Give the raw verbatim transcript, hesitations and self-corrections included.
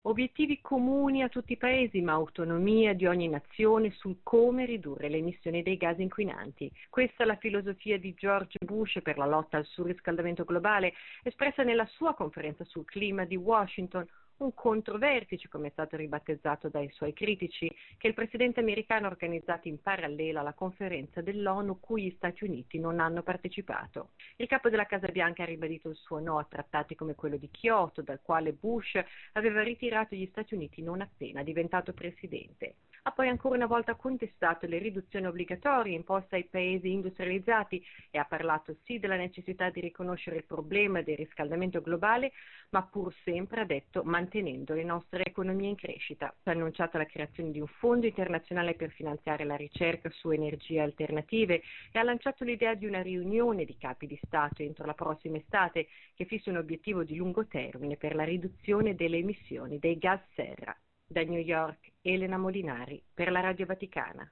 Obiettivi comuni a tutti i paesi, ma autonomia di ogni nazione sul come ridurre le emissioni dei gas inquinanti. Questa è la filosofia di George Bush per la lotta al surriscaldamento globale, espressa nella sua conferenza sul clima di Washington, un controvertice, come è stato ribattezzato dai suoi critici, che il presidente americano ha organizzato in parallelo alla conferenza dell'ONU cui gli Stati Uniti non hanno partecipato. Il capo della Casa Bianca ha ribadito il suo no a trattati come quello di Kyoto, dal quale Bush aveva ritirato gli Stati Uniti non appena diventato presidente. Ha poi ancora una volta contestato le riduzioni obbligatorie imposte ai paesi industrializzati e ha parlato sì della necessità di riconoscere il problema del riscaldamento globale, ma pur sempre, ha detto, mantenendo le nostre economie in crescita. Ha annunciato la creazione di un fondo internazionale per finanziare la ricerca su energie alternative e ha lanciato l'idea di una riunione di capi di Stato entro la prossima estate che fissi un obiettivo di lungo termine per la riduzione delle emissioni dei gas serra. Da New York, Elena Molinari per la Radio Vaticana.